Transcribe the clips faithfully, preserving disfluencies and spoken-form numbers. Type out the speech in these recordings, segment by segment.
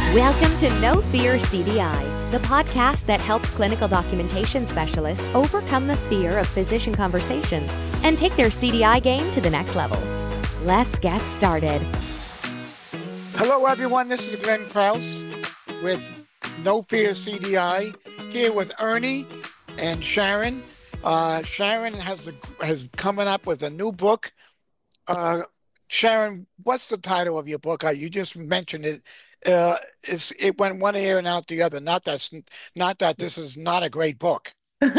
Welcome to No Fear C D I, the podcast that helps clinical documentation specialists overcome the fear of physician conversations and take their C D I game to the next level. Let's get started. Hello, everyone. This is Glenn Krause with No Fear C D I, here with Ernie and Sharon. Uh, Sharon has a, has coming up with a new book. Uh, Sharon, what's the title of your book? Uh, you just mentioned it. Uh, it's, it went one ear and out the other. Not that, not that this is not a great book.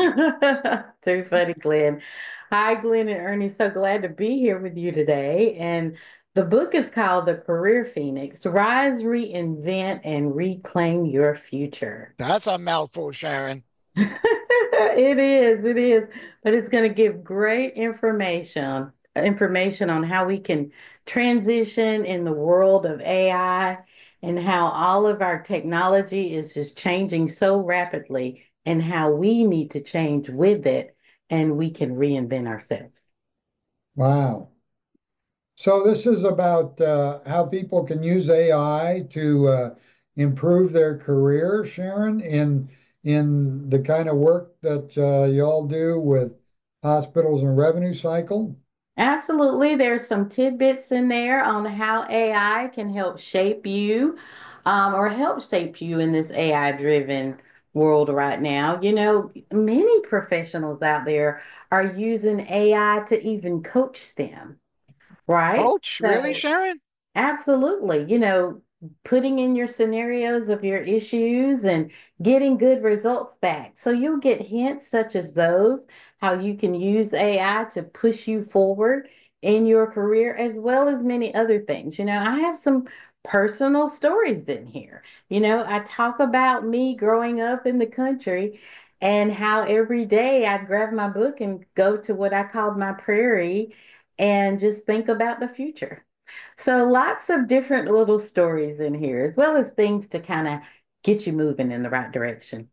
Too funny, Glenn. Hi, Glenn and Ernie. So glad to be here with you today. And the book is called The Career Phoenix: Rise, Reinvent, and Reclaim Your Future. That's a mouthful, Sharon. It is, it is. But it's going to give great information, information on how we can transition in the world of A I and how all of our technology is just changing so rapidly and how we need to change with it and we can reinvent ourselves. Wow. So this is about uh, how people can use A I to uh, improve their career, Sharon, in in the kind of work that uh, you all do with hospitals and revenue cycle? Absolutely. There's some tidbits in there on how A I can help shape you um, or help shape you in this A I-driven world right now. You know, many professionals out there are using A I to even coach them, right? Coach, really, So, Sharon? absolutely. You know, putting in your scenarios of your issues and getting good results back. So you'll get hints such as those, how you can use A I to push you forward in your career, as well as many other things. You know, I have some personal stories in here. You know, I talk about me growing up in the country and how every day I'd grab my book and go to what I called my prairie and just think about the future. So lots of different little stories in here, as well as things to kind of get you moving in the right direction.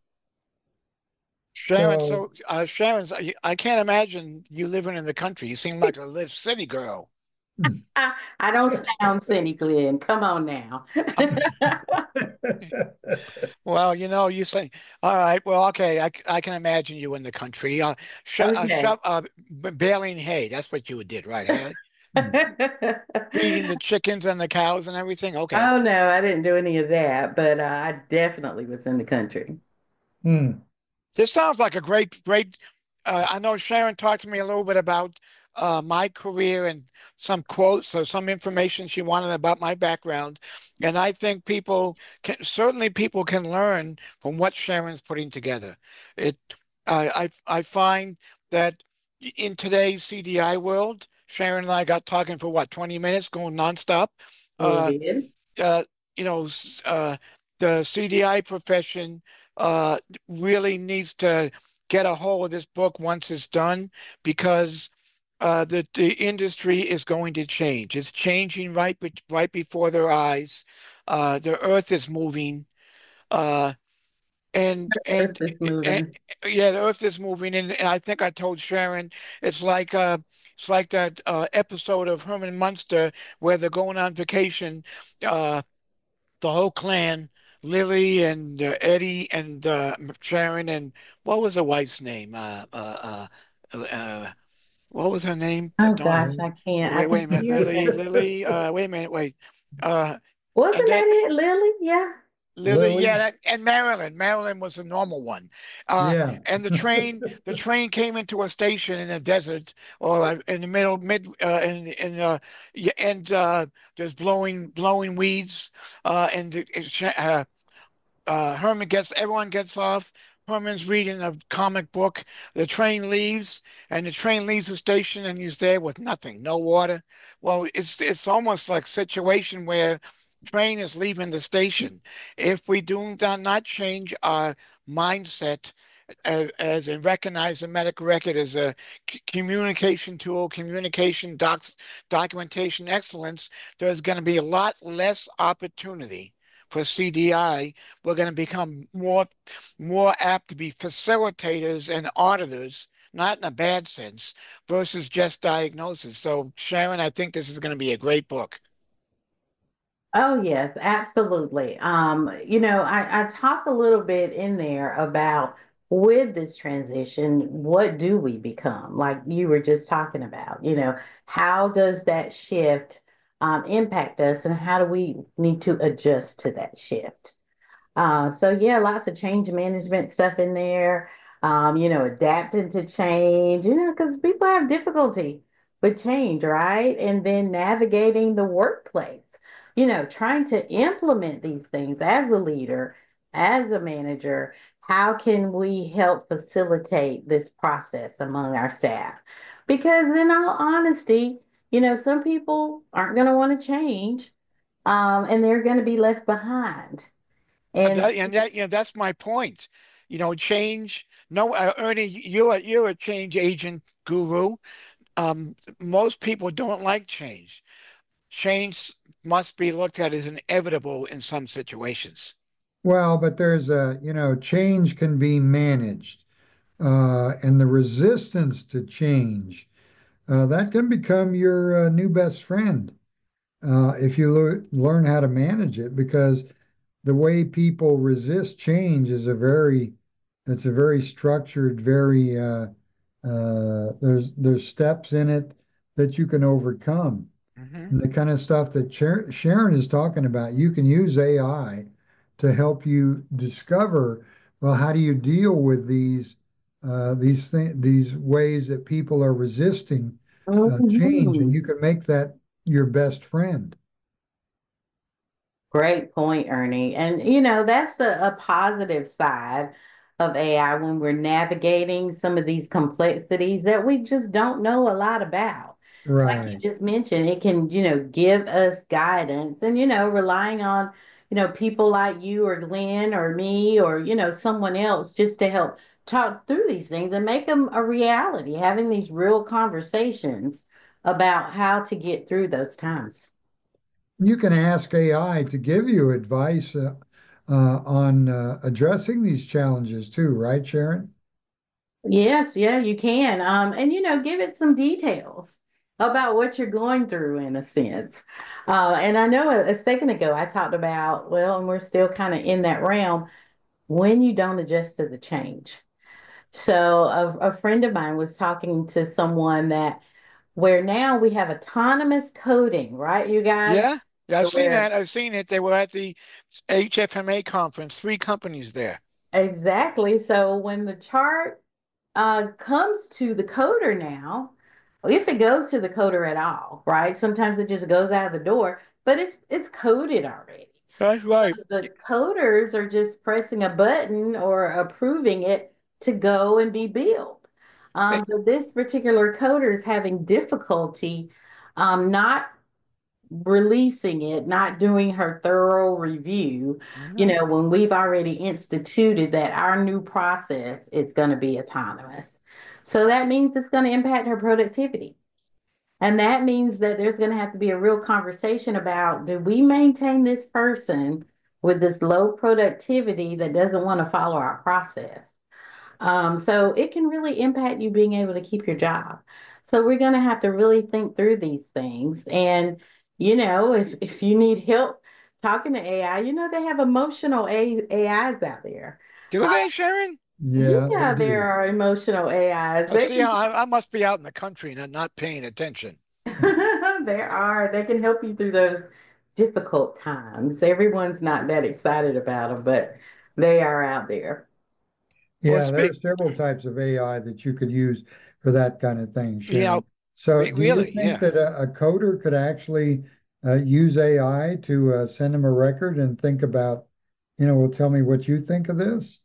Sharon, So, so uh, Sharon's, I, I can't imagine you living in the country. You seem like a live city girl. I, I don't sound city, Glenn. Come on now. Well, you know, you say, all right, well, okay, I, c- I can imagine you in the country. Uh, sh uh, sh Okay. uh, b- baling hay. That's what you did, right? Huh? Feeding the chickens and the cows and everything. Okay. Oh no, I didn't do any of that, but uh, I definitely was in the country. hmm. This sounds like a great, great. Uh, I know Sharon talked to me a little bit about uh, my career and some quotes or some information she wanted about my background, and I think people can certainly people can learn from what Sharon's putting together. It, I, I, I find that in today's C D I world, Sharon and I got talking for what, twenty minutes, going nonstop. We Uh, did. uh, you know, s- uh, the C D I profession uh, really needs to get a hold of this book once it's done because uh, the the industry is going to change. It's changing right be right before their eyes. Uh, the earth is moving, uh, and Earth and, is and moving. yeah, the earth is moving, and, and I think I told Sharon it's like uh, it's like that uh, episode of Herman Munster where they're going on vacation. Uh, the whole clan, Lily and uh, Eddie and uh, Sharon and what was the wife's name? Uh, uh, uh, uh, what was her name? Oh Donna. gosh, I can't. I Wait, wait a think minute, you Lily, Lily. Uh, wait a minute, wait. Uh, and wasn't then that it, Lily? Yeah. Lily, yeah, Lily? that, and Marilyn. Marilyn was the normal one. Uh, Yeah. and the train, the train came into a station in the desert or uh, in the middle, mid, uh, in in uh, yeah, and uh, there's blowing blowing weeds. Uh, and it, uh, uh, Herman gets everyone gets off. Herman's reading a comic book. The train leaves, and the train leaves the station, and he's there with nothing, no water. Well, it's it's almost like a situation where train is leaving the station. If we do not not change our mindset as, as and recognize the medical record as a c- communication tool, communication docs, documentation excellence, there's going to be a lot less opportunity for C D I. We're going to become more more apt to be facilitators and auditors, not in a bad sense, versus just diagnosis. So, Sharon, I think this is going to be a great book. Oh, yes, absolutely. Um, you know, I, I talk a little bit in there about with this transition, what do we become? Like you were just talking about, you know, how does that shift um, impact us and how do we need to adjust to that shift? Uh, so yeah, lots of change management stuff in there. Um, you know, adapting to change, you know, because people have difficulty with change, right? And then navigating the workplace, you know, trying to implement these things as a leader, as a manager. How can we help facilitate this process among our staff? Because in all honesty, you know, some people aren't going to want to change, um, and they're going to be left behind. And And that, and that, you know, that's my point. You know, change. No, uh, Ernie, you're a, you're a change agent guru. Um, most people don't like change. Change must be looked at as inevitable in some situations. Well, but there's a, you know, change can be managed, uh, and the resistance to change, uh, that can become your uh, new best friend uh, if you lear- learn how to manage it, because the way people resist change is a very, it's a very structured, very, uh, uh, there's there's steps in it that you can overcome. Hmm. And the kind of stuff that Sher- Sharon is talking about, you can use A I to help you discover, well, how do you deal with these uh, these th- these ways that people are resisting uh, change, and Mhm. you can make that your best friend. Great point, Ernie. And you know, that's a, a positive side of A I when we're navigating some of these complexities that we just don't know a lot about. Like Right. you just mentioned, it can, you know, give us guidance and, you know, relying on, you know, people like you or Glenn or me or, you know, someone else just to help talk through these things and make them a reality, having these real conversations about how to get through those times. You can ask A I to give you advice uh, uh, on uh, addressing these challenges too, right, Sharon? Yes, yeah, you can. Um, and you know, give it some details about what you're going through in a sense. Uh, and I know a, a second ago I talked about, well, and we're still kind of in that realm when you don't adjust to the change. So a, a friend of mine was talking to someone that where now we have autonomous coding, right, you guys? Yeah, yeah, I've seen Where that. I've seen it. They were at the H F M A conference, three companies there. exactly. So when the chart uh, comes to the coder now, if it goes to the coder at all, right? Sometimes it just goes out of the door, but it's it's coded already. That's So right. the coders are just pressing a button or approving it to go and be built. Eh, Um, but this particular coder is having difficulty um, not releasing it, not doing her thorough review, you mhm. know, when we've already instituted that our new process is going to be autonomous. So that means it's going to impact her productivity. And that means that there's going to have to be a real conversation about do we maintain this person with this low productivity that doesn't want to follow our process? Um, so it can really impact you being able to keep your job. So we're going to have to really think through these things. And, you know, if, if you need help talking to A I, you know, they have emotional A AIs out there. Do they, Sharon? Yeah, they Yeah, there do. are emotional A Is. I They see. can, I, I must be out in the country and not paying attention. there are, they can help you through those difficult times. Everyone's not that excited about them, but they are out there. Well, Yeah, there are speak. several types of A I that you could use for that kind of thing, You know, Sharon. So, re do you really, think yeah. that a, a coder could actually uh, use A I to uh, send them a record and think about, you know, well, tell me what you think of this?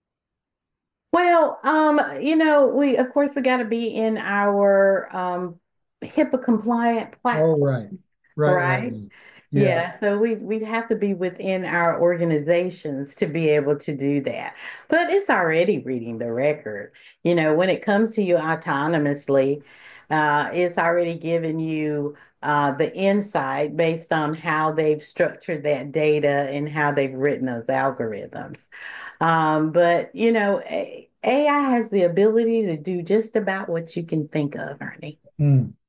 Well, um, you know, we of course we got to be in our um HIPAA compliant Oh, platform, right, right, right, right? right. Yeah. Yeah, so we we'd have to be within our organizations to be able to do that. But it's already reading the record. You know, when it comes to you autonomously, uh, it's already given you uh, the insight based on how they've structured that data and how they've written those algorithms. Um, but you know, A- AI has the ability to do just about what you can think of, Ernie. Hmm.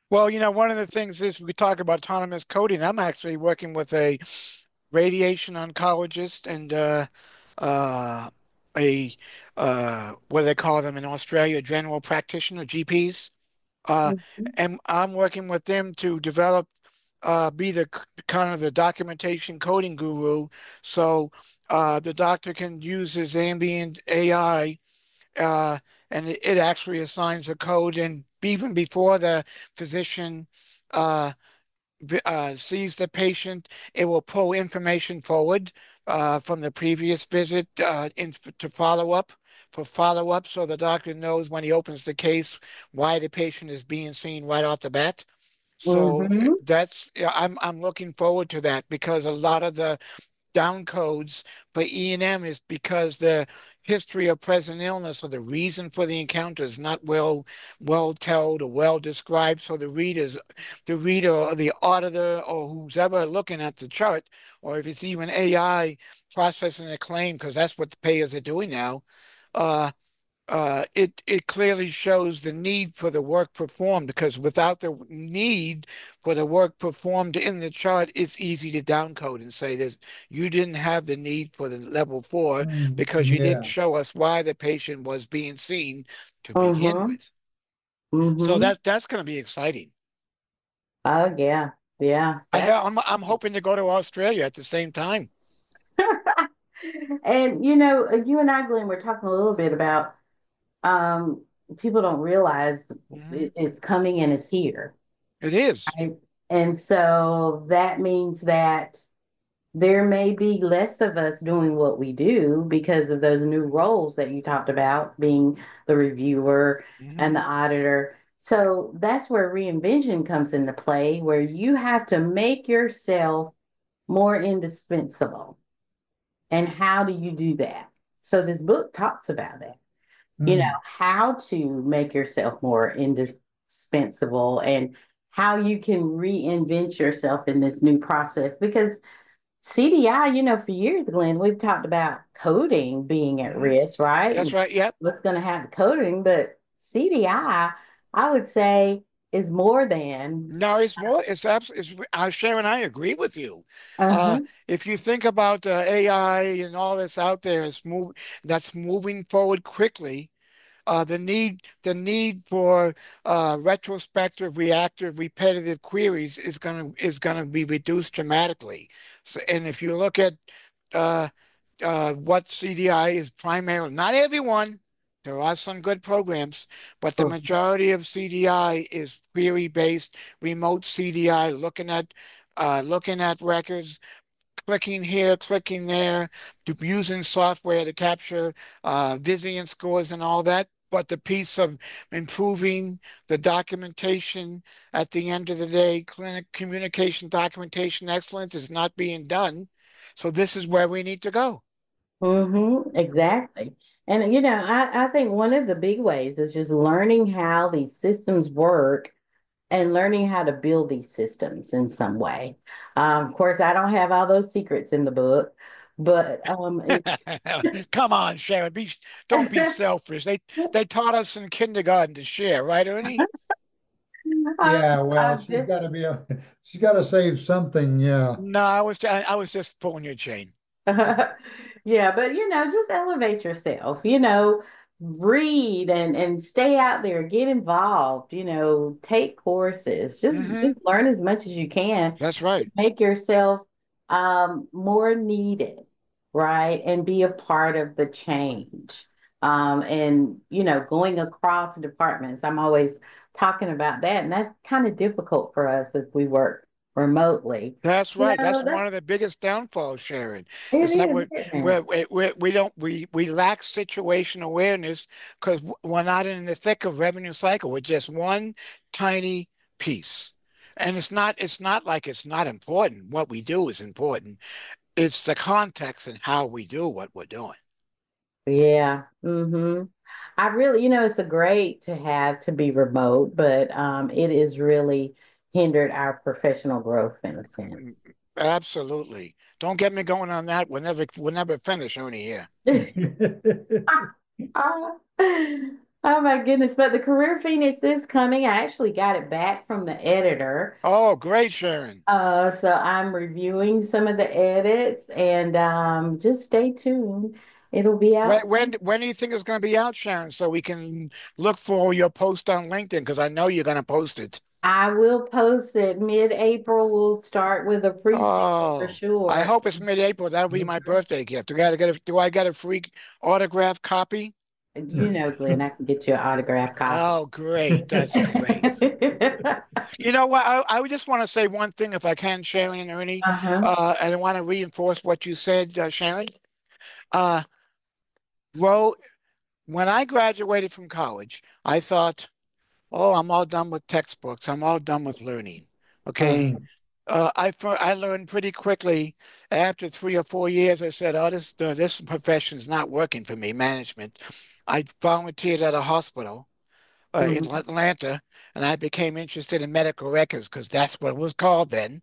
Well, you know, one of the things is we talk about autonomous coding. I'm actually working with a radiation oncologist and uh, uh, a uh, what do they call them in Australia? General practitioner, G Ps. Uh, Mhm. and I'm working with them to develop, uh, be the c- kind of the documentation coding guru. So uh, the doctor can use his ambient A I, uh, and it, it actually assigns a code, and even before the physician uh, vi- uh, sees the patient, it will pull information forward uh, from the previous visit uh, in, to follow up for follow up, so the doctor knows when he opens the case why the patient is being seen right off the bat. So uh, Hmm. that's yeah, I'm I'm looking forward to that because a lot of the down codes for E and M is because the history of present illness or the reason for the encounter is not well well told or well described. So the readers, the reader or the auditor or who's ever looking at the chart, or if it's even A I processing a claim, because that's what the payers are doing now, uh, uh, it it clearly shows the need for the work performed, because without the need for the work performed in the chart, it's easy to downcode and say this, you didn't have the need for the level four Mm, because you didn't yeah. show us why the patient was being seen to begin Hmm. with. So Hmm. that that's going to be exciting. Oh yeah, yeah, I know that's I'm I'm hoping to go to Australia at the same time. and you know, uh, you and I, Glenn, we're talking a little bit about um people don't realize Mhm. it, it's coming and it's here. It is. Right? And so that means that there may be less of us doing what we do because of those new roles that you talked about, being the reviewer and Mhm. the auditor. So that's where reinvention comes into play, where you have to make yourself more indispensable. And how do you do that? So this book talks about that. You know, Mm. how to make yourself more indispensable and how you can reinvent yourself in this new process. Because C D I, you know, for years, Glenn, we've talked about coding being at Mhm. risk, right? That's And right. Yep. what's going to happen to coding, but C D I, I I would say, is more than. No, it's more. It's absolutely. It's, uh, Sharon, I agree with you. Uh, Uh-huh. if you think about uh, A I and all that's out there, it's move that's moving forward quickly. Uh, the need the need for uh, retrospective, reactive, repetitive queries is gonna is gonna be reduced dramatically. So, and if you look at uh, uh, what C D I is primarily, not everyone, there are some good programs, but the Mhm. majority of C D I is query based, remote C D I, looking at uh, looking at records, clicking here, clicking there, to, using software to capture uh, Vizian scores and all that. But the piece of improving the documentation at the end of the day, clinic communication documentation excellence is not being done. So this is where we need to go. Mm-hmm, exactly. And you know, I, I think one of the big ways is just learning how these systems work and learning how to build these systems in some way. Um, of course, I don't have all those secrets in the book, but um, it, Come on, Sharon. Be don't be selfish. They they taught us in kindergarten to share, right, Ernie? I, Yeah, I well, she's just got to be a, she's got to save something. Yeah. No, I was I, I was just pulling your chain. yeah, but you know, just elevate yourself, you know, read and and stay out there, get involved, you know, take courses, just Hmm. just learn as much as you can That's to right. make yourself um more needed, right? And be a part of the change. Um, and you know, going across departments. I'm always talking about that, and that's kind of difficult for us as we work remotely. That's You right. know, That's that's one of the biggest downfalls, Sharon. it Is that is, we're, isn't it? we're, we we we don't we we lack situation awareness because we're not in the thick of revenue cycle. We're just one tiny piece. And it's not it's not like it's not important. What we do is important. It's the context and how we do what we're doing. Yeah. Hmm. I really, you know, it's a great to have to be remote, but um, it is really hindered our professional growth in a Mm, sense. absolutely. Don't get me going on that. We'll never we'll never finish only here. Ah, Oh my goodness. But the Career Phoenix is coming. I actually got it back from the editor. Oh, great, Sharon. Uh, so I'm reviewing some of the edits and um, just stay tuned. It'll be When out. when when do you think it's going to be out, Sharon? So we can look for your post on LinkedIn because I know you're going to post it. I will post it mid-April. We'll start with a preview for Oh, I sure. hope it's mid-April. That'll be my birthday gift. Do I gotta get a, do I get a free autograph copy? You know, Glenn, I can get you an autographed copy. Oh, great. That's great. You know what? I, I just want to say one thing, if I can, Sharon and Ernie. Uh-huh. Uh, and I want to reinforce what you said, uh, Sharon. Uh, well, when I graduated from college, I thought, oh, I'm all done with textbooks. I'm all done with learning. Okay. Uh-huh. Uh, I fir- I learned pretty quickly after three or four years. I said, "Oh, this uh, this profession is not working for me, management." I volunteered at a hospital uh, in Mhm. Atlanta, and I became interested in medical records because that's what it was called then.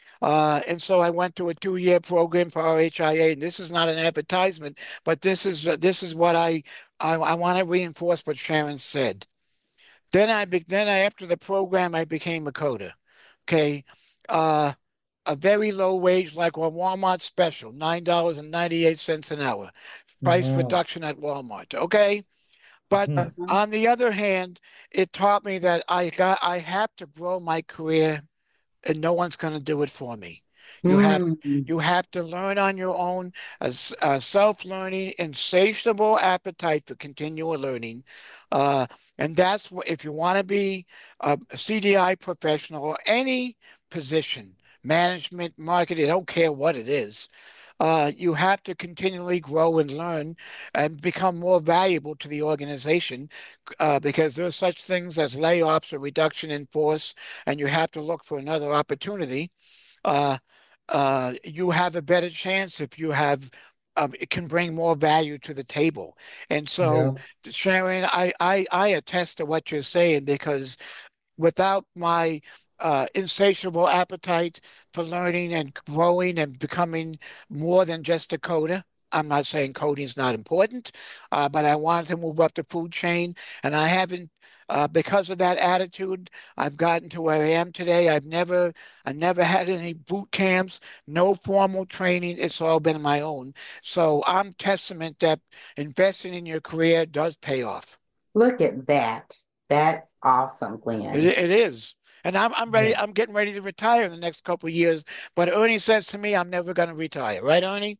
Uh, and so I went to a two-year program for R H I A, and this is not an advertisement, but this is uh, this is what I I, I want to reinforce what Sharon said. Then I be, then I after the program I became a coder. Okay. Uh, a very low wage like a Walmart special, nine dollars and ninety-eight cents an hour. Price Wow. reduction at Walmart. Okay. But Mhm. Uh-huh. on the other hand, it taught me that I got I have to grow my career and no one's going to do it for me. You have Mm. you have to learn on your own, as uh, self-learning, insatiable appetite for continual learning, uh, and that's what if you want to be a C D I professional or any position, management, marketing, I don't care what it is. Uh, you have to continually grow and learn and become more valuable to the organization uh, because there are such things as layoffs or reduction in force, and you have to look for another opportunity. Uh, uh, you have a better chance if you have um, it can bring more value to the table. And so, Yeah. Sharon, I, I, I attest to what you're saying because without my uh, insatiable appetite for learning and growing and becoming more than just a coder. I'm not saying coding is not important, uh, but I wanted to move up the food chain, and I haven't. Uh, because of that attitude, I've gotten to where I am today. I've never, I never had any boot camps, no formal training. It's all been my own. So I'm testament that investing in your career does pay off. Look at that. That's awesome, It, Glenn. it is. And I'm I'm ready. Yeah. I'm getting ready to retire in the next couple of years. But Ernie says to me, I'm never going to retire. Right, Ernie?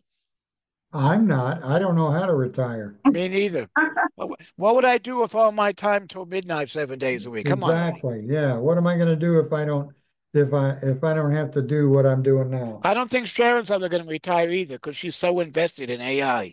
I'm not. I don't know how to retire. Me neither. What what would I do with all my time till midnight, seven days a week? Come on, Ernie. Exactly. Yeah. What am I going to do if I don't if I if I don't have to do what I'm doing now? I don't think Sharon's ever going to retire either because she's so invested in A I.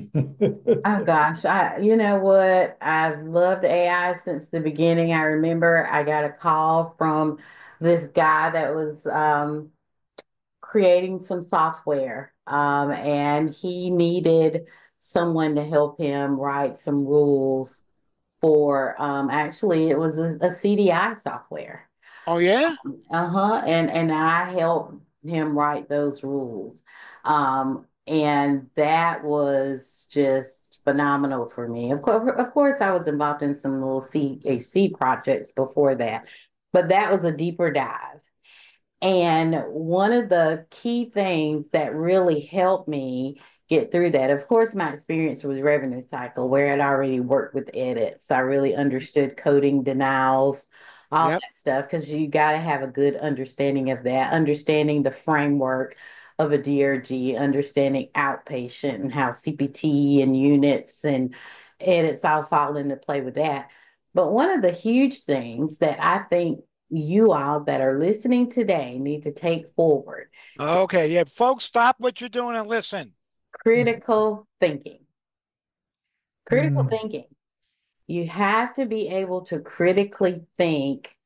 Oh gosh, I you know what? I've loved A I since the beginning. I remember I got a call from this guy that was um, creating some software, um, and he needed someone to help him write some rules for um, actually it was a, a C D I software. Oh yeah? Uh-huh. And and I helped him write those rules. Um, and that was just phenomenal for me. Of course, of course, I was involved in some little C A C projects before that, but that was a deeper dive. And one of the key things that really helped me get through that, of course, my experience was revenue cycle, where I'd already worked with edits. I really understood coding denials, all Yep. that stuff, because you got to have a good understanding of that, understanding the framework of a D R G, understanding outpatient and how C P T and units and edits all fall into play with that. But one of the huge things that I think you all that are listening today need to take forward Okay. Yeah. Folks, stop what you're doing and listen. critical thinking. Critical Mm, thinking. You have to be able to critically think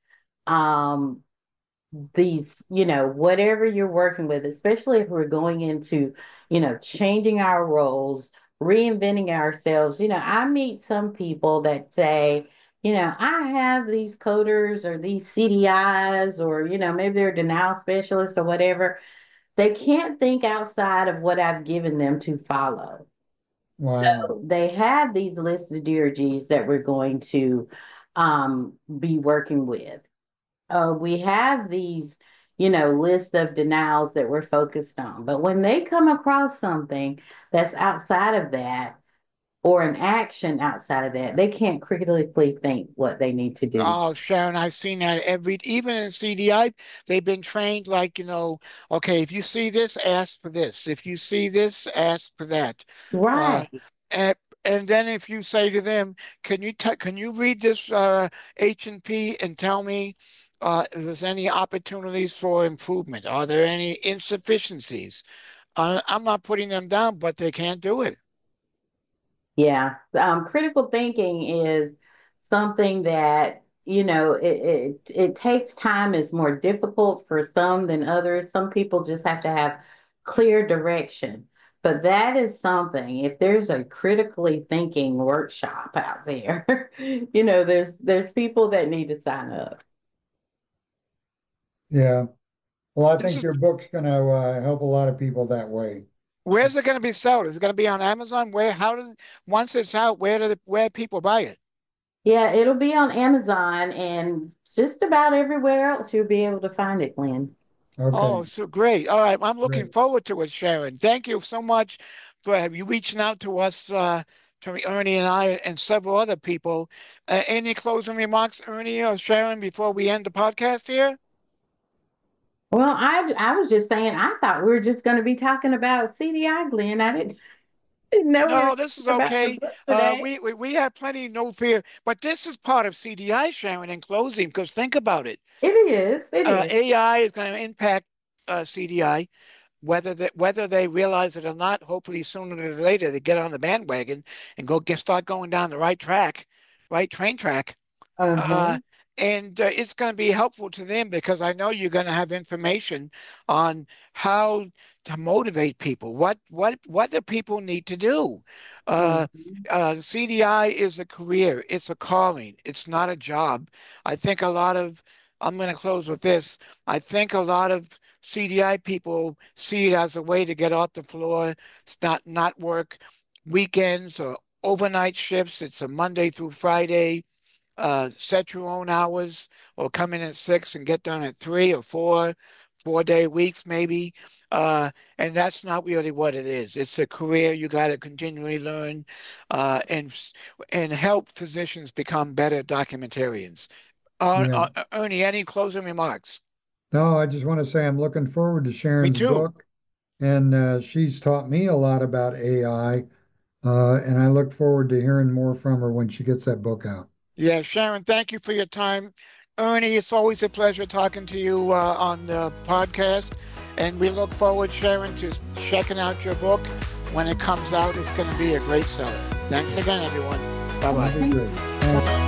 um, these, you know, whatever you're working with, especially if we're going into, you know, changing our roles, reinventing ourselves. You know, I meet some people that say, you know, I have these coders or these C D Is, or, you know, maybe they're denial specialists or whatever. They can't think outside of what I've given them to follow. Wow. So they have these lists of D R Gs that we're going to um, be working with. Uh, we have these, you know, lists of denials that we're focused on. But when they come across something that's outside of that, or an action outside of that, they can't critically think what they need to do. Oh, Sharon, I've seen that every, even in C D I, they've been trained like, you know, okay, if you see this, ask for this. If you see this, ask for that. Uh, Right. and, and then if you say to them, can you t can you read this uh, H and P and tell me uh, if there's any opportunities for improvement? Are there any insufficiencies? Uh, I'm not putting them down, but they can't do it. Yeah. Um, critical thinking is something that, you know, it, it it takes time, is more difficult for some than others. Some people just have to have clear direction. But that is something, if there's a critically thinking workshop out there, you know, there's there's people that need to sign up. Yeah. Well, I This think is your book's going to uh, help a lot of people that way. Where's it going to be sold? Is it going to be on Amazon? Where? How does once it's out? Where do the, where people buy it? Yeah, it'll be on Amazon and just about everywhere else you'll be able to find it, Glenn. Oh, Okay. so great! All right, I'm looking Great. forward to it, Sharon. Thank you so much for you reaching out to us, uh, to Ernie and I, and several other people. Uh, any closing remarks, Ernie or Sharon, before we end the podcast here? Well, I I was just saying I thought we were just going to be talking about C D I, Glenn. I didn't, didn't know we were No, this is talking about the okay. book Uh, today. we, we we have plenty, no fear. But this is part of C D I, Sharon, in closing, because think about it. It is. It Uh, is. A I is going to impact uh, C D I. Whether that whether they realize it or not, hopefully sooner than later they get on the bandwagon and go get start going down the right track, right train track. Uh, Uh-huh. and uh, it's going to be helpful to them because I know you're going to have information on how to motivate people. What what what do people need to do? Uh, Mhm. uh, C D I is a career. It's a calling. It's not a job. I think a lot of I'm going to close with this. I think a lot of C D I people see it as a way to get off the floor, it's not not work weekends or overnight shifts. It's a Monday through Friday, uh, set your own hours or come in at six and get done at three or four, four day weeks maybe. Uh, and that's not really what it is. It's a career you got to continually learn uh, and and help physicians become better documentarians. Uh, Yeah. uh, Ernie, any closing remarks? No, I just want to say I'm looking forward to Me Sharon's too. book, and uh, she's taught me a lot about A I, uh, and I look forward to hearing more from her when she gets that book out. Yeah, Sharon, thank you for your time. Ernie, it's always a pleasure talking to you uh, on the podcast. And we look forward, Sharon, to checking out your book. When it comes out, it's going to be a great seller. Thanks again, everyone. Bye-bye. That'd be great. Thanks.